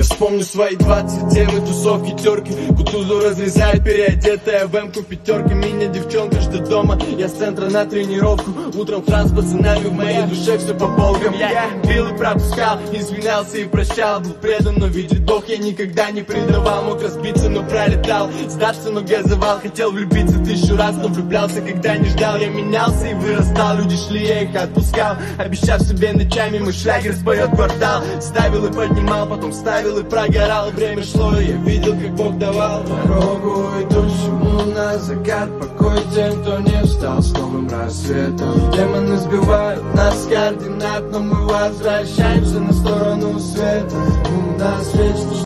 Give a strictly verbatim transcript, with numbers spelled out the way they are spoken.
Я вспомню свои двадцать девять, тусовки, терки, Кутузу разрезает переодетая в эмку пятерки. Меня девчонка ждет дома, я с центра на тренировку. Утром франс с пацанами, в моей душе все по полкам. Я бил и пропускал, извинялся и прощал. Был предан, но видит Бог, я никогда не предавал. Мог разбиться, но пролетал, сдаться, но газовал. Хотел влюбиться тысячу раз, но влюблялся, когда не ждал. Я менялся и вырастал, люди шли, я их отпускал, обещав себе ночами, мой шлягер споет квартал. Ставил и поднимал, потом ставил и прогорал. Время шло, и я видел, как Бог давал дорогу идущему на закат. Покой тем, кто не встал с новым рассветом. Демоны сбивают нас с координат, но мы возвращаемся на сторону света. У нас вечно